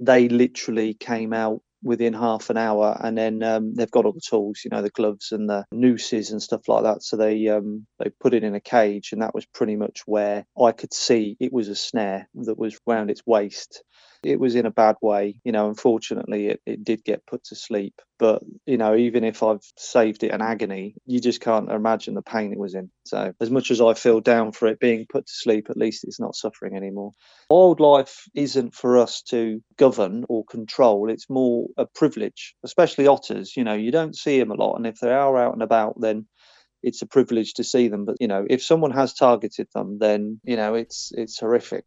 they literally came out within half an hour, and then they've got all the tools, the gloves and the nooses and stuff like that. So they put it in a cage, and that was pretty much where I could see it was a snare that was round its waist. It was in a bad way, unfortunately it did get put to sleep. But, even if I've saved it an agony, you just can't imagine the pain it was in. So as much as I feel down for it being put to sleep, at least it's not suffering anymore. Wildlife isn't for us to govern or control. It's more a privilege, especially otters. You don't see them a lot. And if they are out and about, then it's a privilege to see them. But, if someone has targeted them, then, it's horrific.